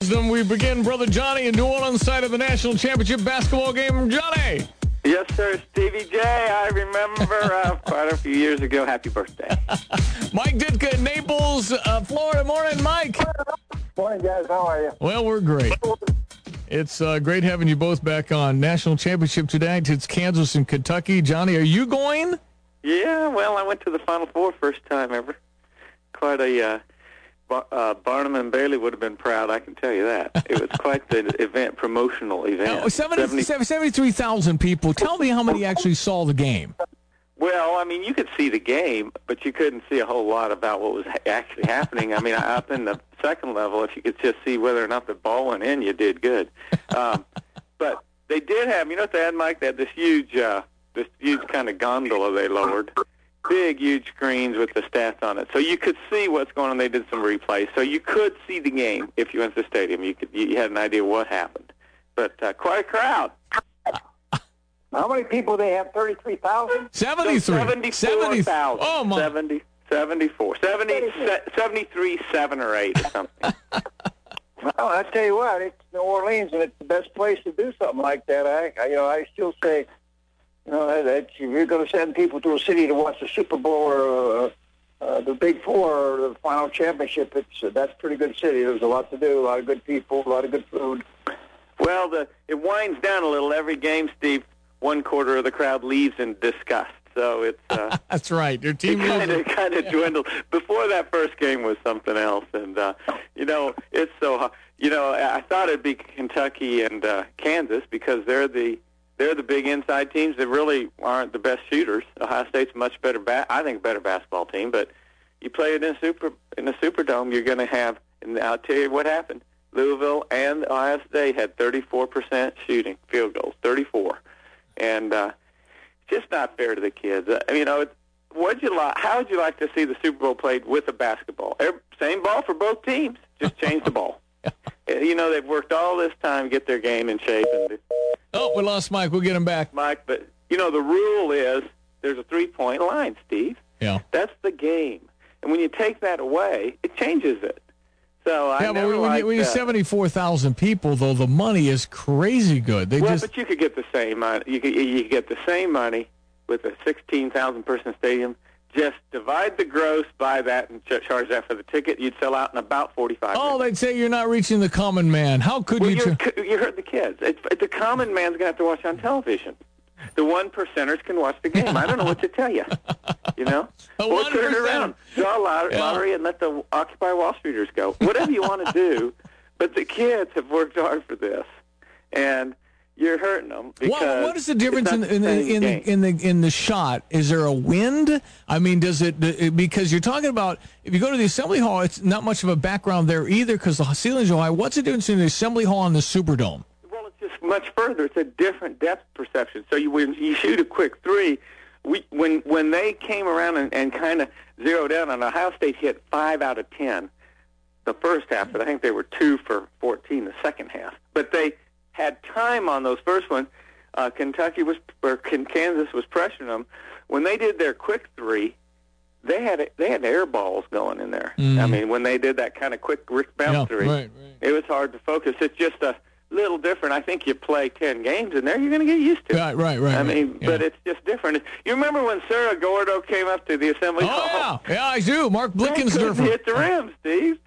We begin Brother Johnny in New Orleans side of the national championship basketball game. Johnny! Yes, sir, Stevie J. I remember quite a few years ago. Happy birthday. Mike Ditka in Naples, Florida. Morning, Mike. Morning, guys. How are you? Well, we're great. It's great having you both back on. National championship tonight. It's Kansas and Kentucky. Johnny, are you going? Yeah, well, I went to the Final Four first time ever. Quite a... Barnum and Bailey would have been proud, I can tell you that. It was quite the event, promotional event. 73,000 people. Tell me how many actually saw the game. Well, I mean, you could see the game, but you couldn't see a whole lot about what was actually happening. I mean, up in the second level, if you could just see whether or not the ball went in, you did good. But they did have, you know what they had, Mike? They had this huge kind of gondola they lowered. Big, huge screens with the stats on it, so you could see what's going on. They did some replays, so you could see the game if you went to the stadium. You had an idea what happened, but quite a crowd. How many people they have? 33,000. 74,000. Oh my! 74, 73, 7 or 8 or something. Well, I tell you what, it's New Orleans, and it's the best place to do something like that. I still say. That if you're going to send people to a city to watch the Super Bowl or the Big Four or the final championship, that's a pretty good city. There's a lot to do, a lot of good people, a lot of good food. Well, it winds down a little every game, Steve. One quarter of the crowd leaves in disgust. So it's that's right. Your team kind of dwindled. Before that first game was something else, and it's so. I thought it'd be Kentucky and Kansas because they're the big inside teams that really aren't the best shooters. Ohio State's much better, I think, better basketball team. But you play it in a Superdome, you're going to have. And I'll tell you what happened. Louisville and Ohio State had 34% shooting field goals, 34, and it's just not fair to the kids. How would you like to see the Super Bowl played with a basketball? Same ball for both teams, just change the ball. They've worked all this time to get their game in shape. Oh, we lost Mike. We'll get him back. Mike, but, the rule is there's a three-point line, Steve. Yeah. That's the game. And when you take that away, it changes it. So when you 74,000 people, though, the money is crazy good. But you could get the same money. You could get the same money with a 16,000-person stadium. Just divide the gross by that and charge that for the ticket. You'd sell out in about 45 minutes. Oh, they'd say you're not reaching the common man. How could you... You heard the kids. The common man's going to have to watch on television. The 1%ers can watch the game. I don't know what to tell you. Or turn it around. Draw a lottery and let the Occupy Wall Streeters go. Whatever you want to do. But the kids have worked hard for this. And... you're hurting them. What is the difference in the shot? Is there a wind? I mean, does it because you're talking about if you go to the Assembly Hall, it's not much of a background there either because the ceilings are high. What's the difference in the Assembly Hall and the Superdome? Well, it's just much further. It's a different depth perception. So when you shoot a quick three, when they came around and kind of zeroed in on Ohio State hit 5 out of 10 the first half, but I think they were 2 for 14 the second half. But they had time on those first ones. Kansas was pressuring them. When they did their quick three, they had air balls going in there. I mean, when they did that kind of quick bounce three, it was hard to focus. It's just a little different. I think you play 10 games in there, you're going to get used to it. Right. But it's just different. You remember when Sarah Gordo came up to the Assembly Hall? Yeah, I do. Mark Blickensderfer hit the rim, Steve.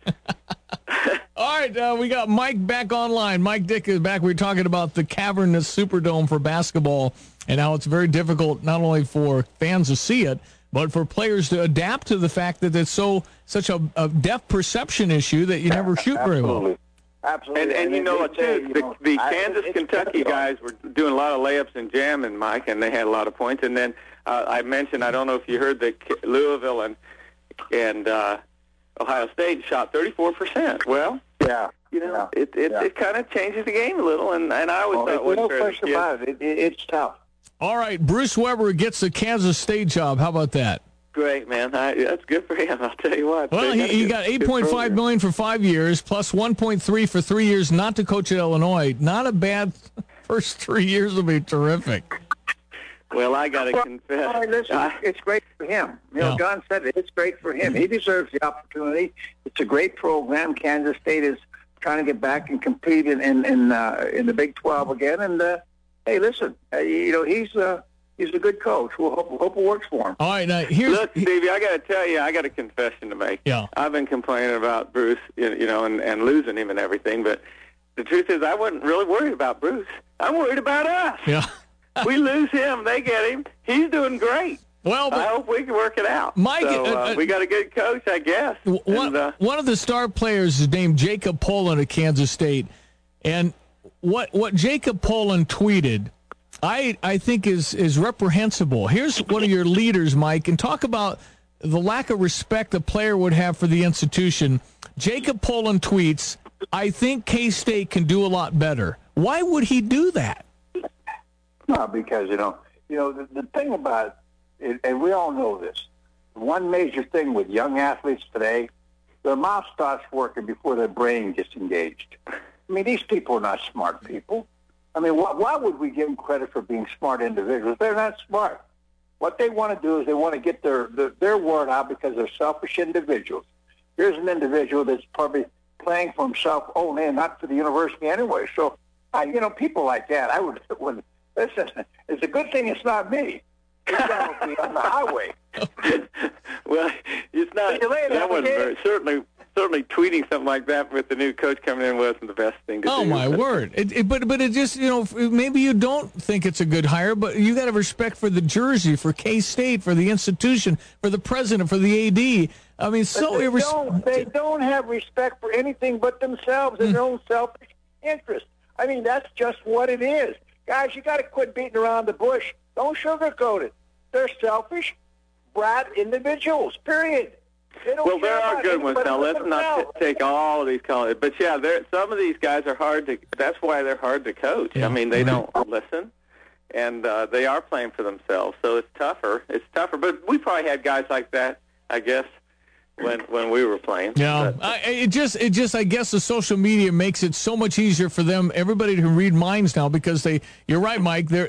All right, we got Mike back online. Mike Dick is back. We were talking about the cavernous Superdome for basketball and how it's very difficult not only for fans to see it, but for players to adapt to the fact that it's such a depth perception issue that you never shoot very well. Absolutely. And the Kansas-Kentucky guys were doing a lot of layups and jamming, Mike, and they had a lot of points. And then I mentioned, I don't know if you heard that Louisville and Ohio State shot 34%. Well, it kind of changes the game a little, and I always thought it was no question about it. It's tough. All right, Bruce Weber gets the Kansas State job. How about that? Great, man. That's good for him. I'll tell you what. Well, he got $8.5 million for 5 years, plus $1.3 for 3 years not to coach at Illinois. Not a bad first 3 years will be terrific. Well, I got to confess. Listen, it's great for him. Don said it's great for him. He deserves the opportunity. It's a great program. Kansas State is trying to get back and compete in the Big 12 again. And hey, listen, he's a good coach. We'll hope it works for him. All right, now look, Stevie, I got to tell you, I got a confession to make. Yeah. I've been complaining about Bruce, and losing him and everything, but the truth is, I wasn't really worried about Bruce. I'm worried about us. Yeah. We lose him, they get him. He's doing great. Well, I hope we can work it out. Mike, we got a good coach, I guess. One of the star players is named Jacob Poland of Kansas State, and what Jacob Poland tweeted, I think is reprehensible. Here's one of your leaders, Mike, and talk about the lack of respect a player would have for the institution. Jacob Poland tweets, "I think K-State can do a lot better." Why would he do that? Well, because the thing about it, and we all know this. One major thing with young athletes today, their mouth starts working before their brain gets engaged. I mean, these people are not smart people. I mean, why would we give them credit for being smart individuals? They're not smart. What they want to do is they want to get their word out because they're selfish individuals. Here's an individual that's probably playing for himself only and not for the university anyway. So, people like that, listen, it's a good thing it's not me. It's going to be on the highway. Well, it's not. That wasn't certainly tweeting something like that with the new coach coming in wasn't the best thing to do. Oh, my word. But it just, maybe you don't think it's a good hire, but you got to have respect for the jersey, for K-State, for the institution, for the president, for the AD. I mean, they don't have respect for anything but themselves and their own selfish interest. I mean, that's just what it is. Guys, you got to quit beating around the bush. Don't sugarcoat it. They're selfish, brat individuals, period. Well, there are good ones. Now, let's not take all of these colleges. But, yeah, some of these guys are hard to – that's why they're hard to coach. Yeah. I mean, they don't listen, and they are playing for themselves. So it's tougher. But we probably had guys like that, I guess, when we were playing. Yeah, it just I guess the social media makes it so much easier for them, everybody to read minds now because you're right, Mike, their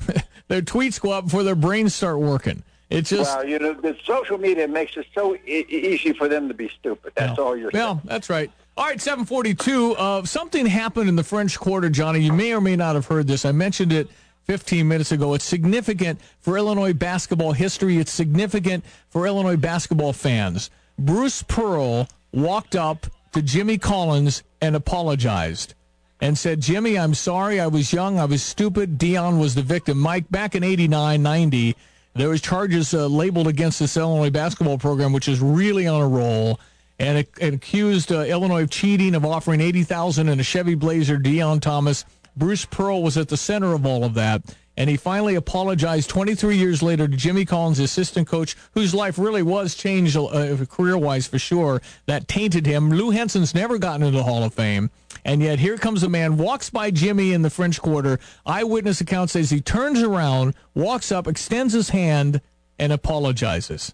tweets go up before their brains start working. It's just the social media makes it so easy for them to be stupid. That's all you're saying. Yeah, that's right. All right, 7:42. Something happened in the French Quarter, Johnny. You may or may not have heard this. I mentioned it 15 minutes ago. It's significant for Illinois basketball history. It's significant for Illinois basketball fans. Bruce Pearl walked up to Jimmy Collins and apologized and said, "Jimmy, I'm sorry. I was young. I was stupid. Dion was the victim." Mike, back in 89, 90, there was charges labeled against this Illinois basketball program, which is really on a roll, and it accused Illinois of cheating, of offering $80,000 in a Chevy Blazer, Dion Thomas. Bruce Pearl was at the center of all of that, and he finally apologized 23 years later to Jimmy Collins, the assistant coach, whose life really was changed career-wise for sure. That tainted him. Lou Henson's never gotten into the Hall of Fame, and yet here comes a man, walks by Jimmy in the French Quarter. Eyewitness account says he turns around, walks up, extends his hand, and apologizes.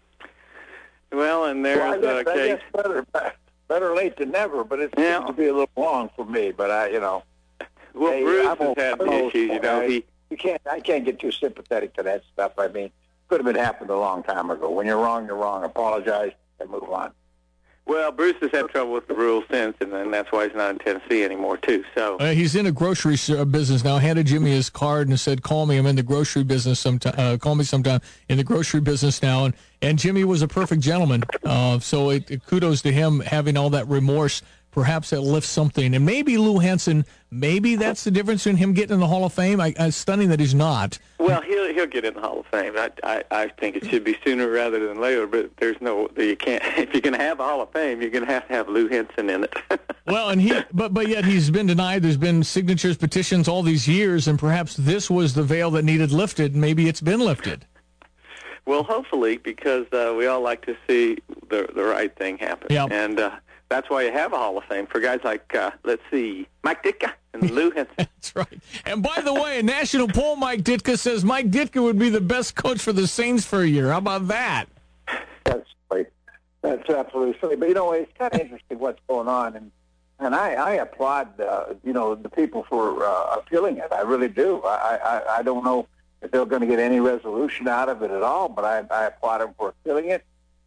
Well, and there's a case. I guess better late than never, but it seems to be a little long for me. But Well, Bruce has had issues, I can't get too sympathetic to that stuff. I mean, could have been happened a long time ago. When you're wrong, you're wrong. Apologize and move on. Well, Bruce has had trouble with the rules since, and that's why he's not in Tennessee anymore, too. So he's in a grocery business now. Handed Jimmy his card and said, "Call me. I'm in the grocery business sometime. Call me sometime in the grocery business now." And Jimmy was a perfect gentleman. So kudos to him having all that remorse. Perhaps that lifts something. And maybe Lou Henson, maybe that's the difference in him getting in the Hall of Fame. It's stunning that he's not. Well, he'll get in the Hall of Fame. I think it should be sooner rather than later, but you can't. If you're going to have a Hall of Fame, you're going to have Lou Henson in it. Well, and but yet he's been denied. There's been signatures, petitions all these years, and perhaps this was the veil that needed lifted. Maybe it's been lifted. Well, hopefully, because we all like to see the right thing happen. Yep. And that's why you have a Hall of Fame for guys like, let's see, Mike Ditka and Lou Henson. That's right. And by the way, a national poll, Mike Ditka says Mike Ditka would be the best coach for the Saints for a year. How about that? That's right. That's absolutely silly. But, it's kind of interesting what's going on. And I applaud, the people for appealing it. I really do. I don't know if they're going to get any resolution out of it at all, but I applaud them for appealing it.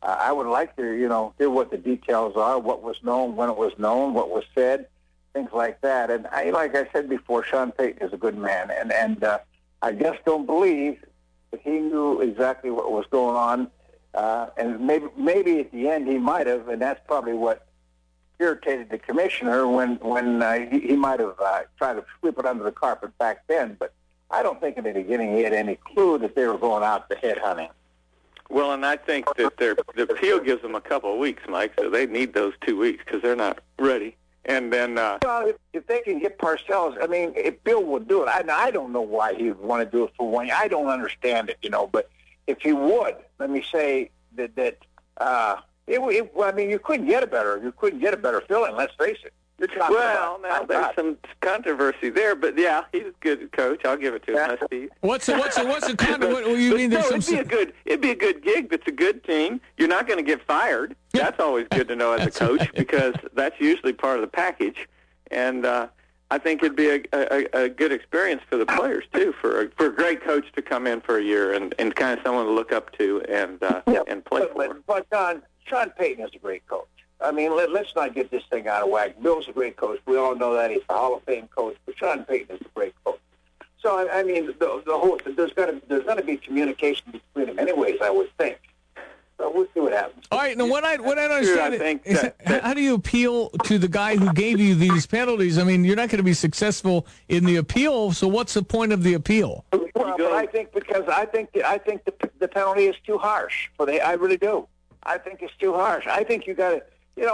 I would like to, hear what the details are, what was known, when it was known, what was said, things like that. And like I said before, Sean Payton is a good man, and I just don't believe that he knew exactly what was going on. And maybe at the end he might have, and that's probably what irritated the commissioner when he might have tried to sweep it under the carpet back then. But I don't think in the beginning he had any clue that they were going out to head hunting. Well, and I think that the appeal gives them a couple of weeks, Mike, so they need those 2 weeks because they're not ready. And then, well, if they can get Parcells, I mean, if Bill would do it, I don't know why he would want to do it for 1 year. I don't understand it, But if he would, let me say that I mean, you couldn't get a better fill-in. Let's face it. Well, now there's some controversy there, but yeah, he's a good coach. I'll give it to him. Steve. What's the controversy? What you mean? It'd be a good gig. That's a good team. You're not going to get fired. That's always good to know as a coach because that's usually part of the package. And I think it'd be a good experience for the players too, for a great coach to come in for a year and kind of someone to look up to and play for. But Sean Payton is a great coach. I mean, let's not get this thing out of whack. Bill's a great coach. We all know that. He's a Hall of Fame coach. But Sean Payton is a great coach. So, I mean, the whole there's going to be communication between them anyways, I would think. So we'll see what happens. All right. Now, what I don't understand is how do you appeal to the guy who gave you these penalties? I mean, you're not going to be successful in the appeal, so what's the point of the appeal? Well, but I think the penalty is too harsh. I really do. I think it's too harsh. I think you got to. And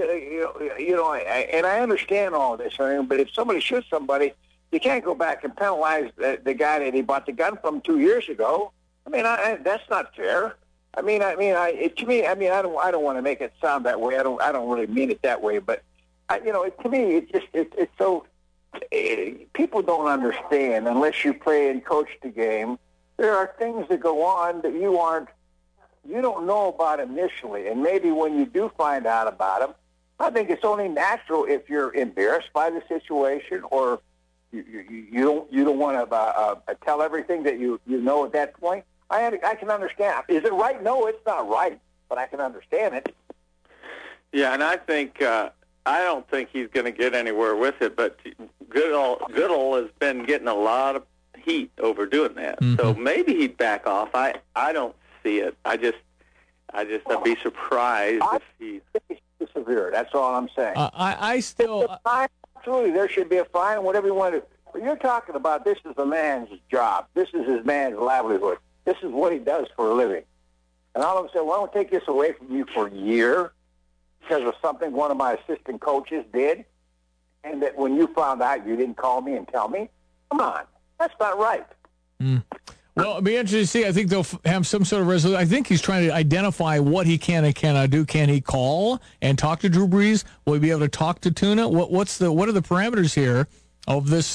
I understand all this, but if somebody shoots somebody, you can't go back and penalize the guy that he bought the gun from 2 years ago. I mean, that's not fair. To me, I don't want to make it sound that way. I don't really mean it that way, but to me, it's so people don't understand unless you play and coach the game. There are things that go on that you don't know about initially, and maybe when you do find out about them, I think it's only natural if you're embarrassed by the situation or you don't want to tell everything that you know at that point. I can understand. Is it right? No, it's not right, but I can understand it. Yeah, and I think I don't think he's going to get anywhere with it. But Goodall has been getting a lot of heat over doing that, so maybe he'd back off. I don't see it. I'd be surprised if he severe. That's all I'm saying. I still absolutely there should be a fine, whatever you want to do. But you're talking about this is a man's job. This is his man's livelihood. This is what he does for a living. And all of a sudden, well, I won't take this away from you for a year because of something one of my assistant coaches did, and that when you found out you didn't call me and tell me. Come on, that's not right. Well, it'll be interesting to see. I think they'll have some sort of resolution. I think he's trying to identify what he can and cannot do. Can he call and talk to Drew Brees? Will he be able to talk to Tuna? What are the parameters here of this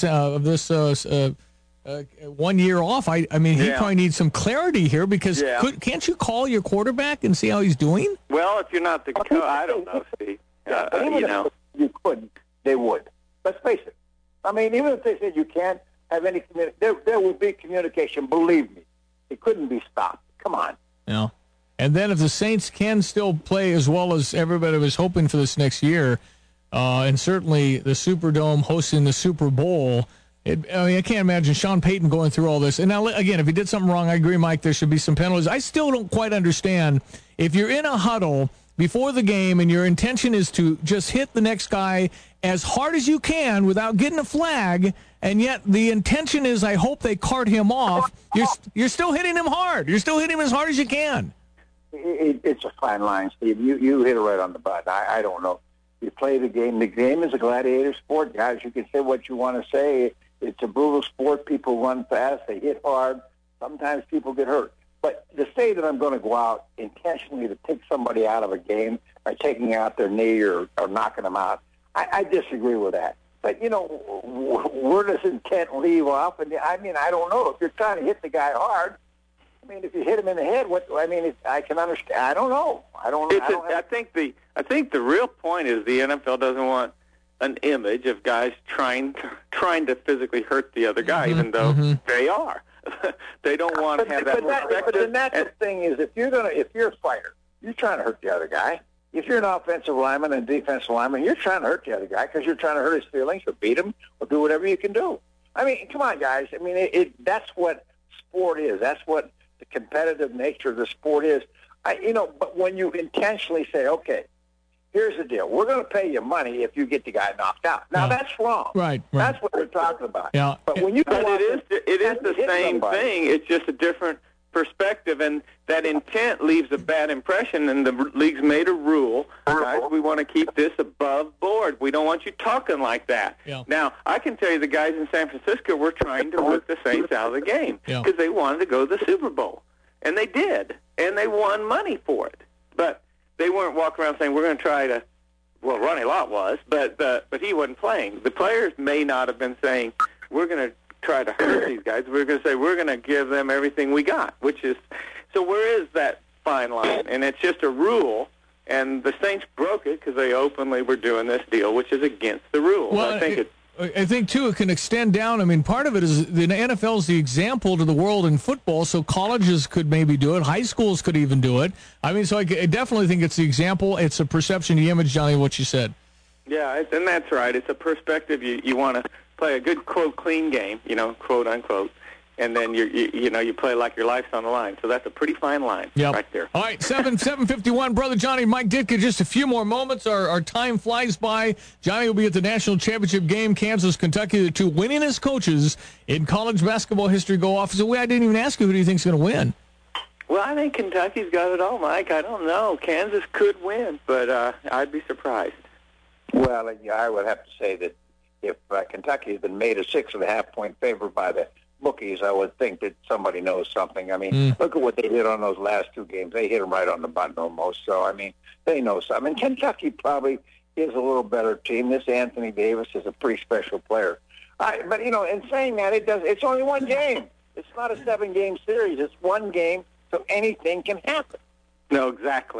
1 year off? I mean, he probably needs some clarity here because can't you call your quarterback and see how he's doing? Well, if you're not the coach, I don't know, Steve. If you couldn't, they would. Let's face it. I mean, even if they said you can't have any communication, there will be communication. Believe me, it couldn't be stopped. Come on. Yeah. And then if the Saints can still play as well as everybody was hoping for this next year, and certainly the Superdome hosting the Super Bowl, I can't imagine Sean Payton going through all this. And now, again, if he did something wrong, I agree, Mike, there should be some penalties. I still don't quite understand if you're in a huddle before the game and your intention is to just hit the next guy as hard as you can without getting a flag, and yet the intention is I hope they cart him off, you're still hitting him hard. You're still hitting him as hard as you can. It's a fine line, Steve. You hit it right on the button. I don't know. You play the game. The game is a gladiator sport, guys. You can say what you want to say. It's a brutal sport. People run fast. They hit hard. Sometimes people get hurt. But to say that I'm going to go out intentionally to take somebody out of a game by taking out their knee or knocking them out, I disagree with that. But, where does intent leave off? And I don't know. If you're trying to hit the guy hard, if you hit him in the head, I can understand. I don't know. I think the real point is the NFL doesn't want an image of guys trying to physically hurt the other guy, even though they are. They don't want to have that respect. But the natural thing is, if you're a fighter, you're trying to hurt the other guy. If you're an offensive lineman and defensive lineman, you're trying to hurt the other guy because you're trying to hurt his feelings or beat him or do whatever you can do. I mean, come on, guys. I mean, that's what sport is. That's what the competitive nature of the sport is. But when you intentionally say, okay, here's the deal. We're going to pay you money if you get the guy knocked out. Now, that's wrong. Right. That's what we're talking about. Yeah. But when you go it is the same thing. It's just a different perspective, and that intent leaves a bad impression, and the league's made a rule. Guys, we want to keep this above board. We don't want you talking like that. Yeah. Now, I can tell you the guys in San Francisco were trying to work the Saints out of the game because they wanted to go to the Super Bowl, and they did, and they won money for it. But they weren't walking around saying, we're going to try to, well, Ronnie Lott was, but he wasn't playing. The players may not have been saying, we're going to try to hurt these guys. We're going to say, we're going to give them everything we got, which is, so where is that fine line? And it's just a rule, and the Saints broke it because they openly were doing this deal, which is against the rules. Well, I think, too, it can extend down. I mean, part of it is the NFL is the example to the world in football, so colleges could maybe do it. High schools could even do it. I mean, so I definitely think it's the example. It's a perception, the image, Johnny, what you said. Yeah, and that's right. It's a perspective. You want to play a good, quote, clean game, quote, unquote, and then you play like your life's on the line. So that's a pretty fine line right there. All right, 7:51, Brother Johnny, Mike Ditka, just a few more moments. Our time flies by. Johnny will be at the national championship game, Kansas, Kentucky, the two winningest coaches in college basketball history go off. So I didn't even ask you who do you think is going to win. Well, I think Kentucky's got it all, Mike. I don't know. Kansas could win, but I'd be surprised. Well, I would have to say that if Kentucky has been made a 6.5-point favorite by the bookies, I would think that somebody knows something. I mean, look at what they did on those last two games. They hit them right on the button almost. So, I mean, they know something. And Kentucky probably is a little better team. This Anthony Davis is a pretty special player. But, in saying that, it's only one game. It's not a 7-game series. It's one game, so anything can happen. No, exactly.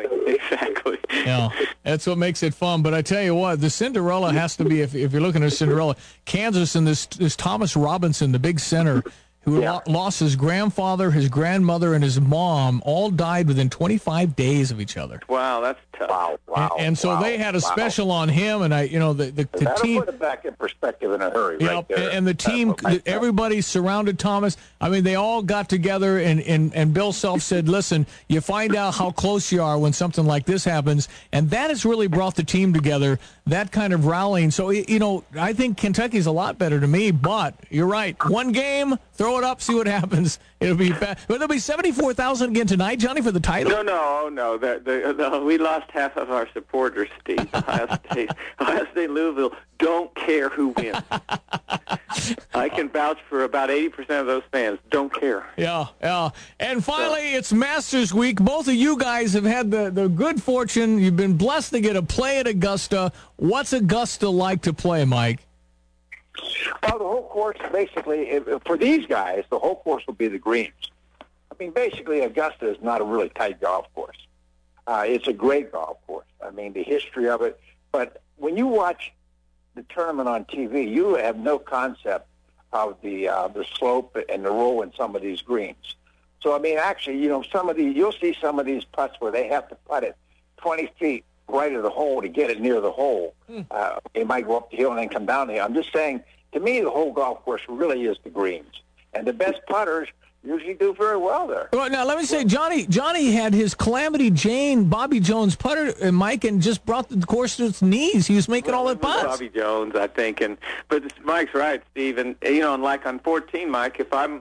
Yeah, that's what makes it fun. But I tell you what, the Cinderella has to be, if you're looking at Cinderella, Kansas and this Thomas Robinson, the big center, who lost his grandfather, his grandmother, and his mom, all died within 25 days of each other. Wow, that's tough. Wow. And so they had a special on him, and the team put it back in perspective in a hurry. Right there. And the team, everybody surrounded Thomas. I mean, they all got together, and Bill Self said, "Listen, you find out how close you are when something like this happens," and that has really brought the team together. That kind of rallying. So I think Kentucky's a lot better to me. But you're right. One game, throw it up, see what happens. It'll be bad. But there'll be 74,000 again tonight, Johnny, for the title. No. We lost half of our supporters, Steve. Ohio State, Louisville don't care who wins. I can vouch for about 80% of those fans. Don't care. Yeah. And finally, it's Masters Week. Both of you guys have had the good fortune. You've been blessed to get a play at Augusta. What's Augusta like to play, Mike? Well, the whole course, basically, for these guys, the whole course will be the greens. I mean, basically, Augusta is not a really tight golf course. It's a great golf course. I mean, the history of it. But when you watch the tournament on TV, you have no concept of the slope and the roll in some of these greens. So, I mean, actually, you'll see some of these putts where they have to putt it 20 feet right of the hole to get it near the hole. They might go up the hill and then come down the hill. I'm just saying, to me, the whole golf course really is the greens. And the best putters usually do very well there. Well, now, let me say, Johnny had his Calamity Jane, Bobby Jones putter, Mike, and just brought the course to its knees. He was making all the putts. Bobby Jones, I think. But Mike's right, Steve. And, like on 14, Mike, if I'm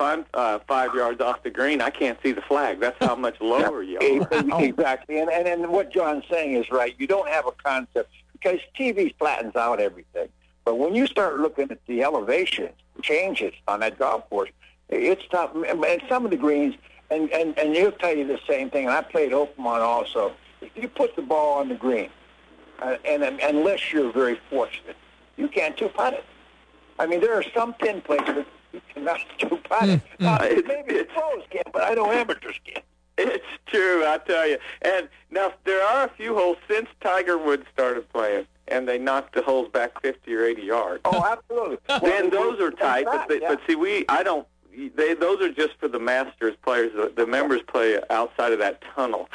5 yards off the green, I can't see the flag. That's how much lower you are. Exactly. And what John's saying is right. You don't have a concept because TV flattens out everything. But when you start looking at the elevation changes on that golf course, it's tough. And some of the greens, and he'll tell you the same thing, and I played Oakmont also. If you put the ball on the green, and unless you're very fortunate, you can't two-putt it. I mean, there are some pin places you cannot two-putt it. Maybe the pros can, but I know amateurs can. It's true, I tell you. And now there are a few holes since Tiger Woods started playing, and they knocked the holes back 50 or 80 yards. Oh, absolutely. Then those are tight, but see, those are just for the Masters players. The members play outside of that tunnel.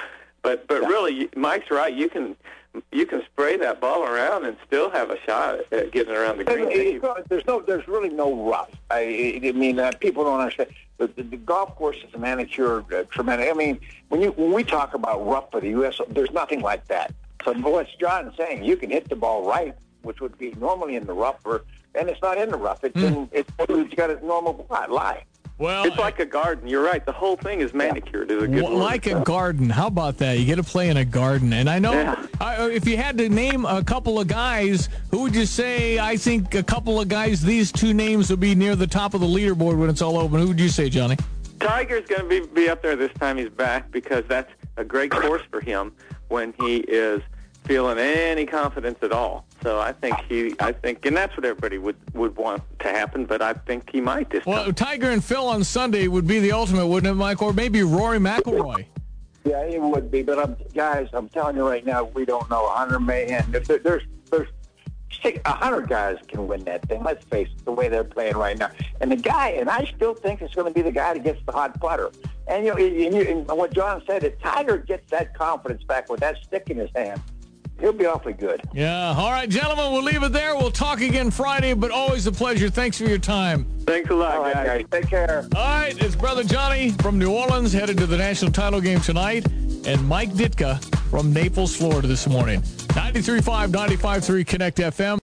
But really, Mike's right. You can spray that ball around and still have a shot at getting around the green. There's really no rough. I mean, people don't understand. The golf course is manicured tremendous. I mean, when we talk about rough for the U.S., there's nothing like that. So what's John saying? You can hit the ball right, which would be normally in the rough, and it's not in the rough. It's got a normal lie. Well, it's like a garden. You're right. The whole thing is manicured. Is a good word. Like a garden. How about that? You get to play in a garden. And I know if you had to name a couple of guys, who would you say? I think a couple of guys, these two names will be near the top of the leaderboard when it's all open. Who would you say, Johnny? Tiger's going to be up there this time he's back, because that's a great course for him when he is feeling any confidence at all. So I think, and that's what everybody would want to happen, but I think he might this time. Well, Tiger and Phil on Sunday would be the ultimate, wouldn't it, Mike? Or maybe Rory McIlroy. Yeah, it would be, but I'm telling you right now, we don't know. 100 million. There's 100 guys can win that thing. Let's face it, the way they're playing right now. And I still think it's going to be the guy that gets the hot putter. And and what John said, if Tiger gets that confidence back with that stick in his hand, he'll be awfully good. Yeah. All right, gentlemen, we'll leave it there. We'll talk again Friday, but always a pleasure. Thanks for your time. Thanks a lot, guys. Take care. All right, it's Brother Johnny from New Orleans, headed to the national title game tonight, and Mike Ditka from Naples, Florida this morning. 93.5, 95.3 Connect FM.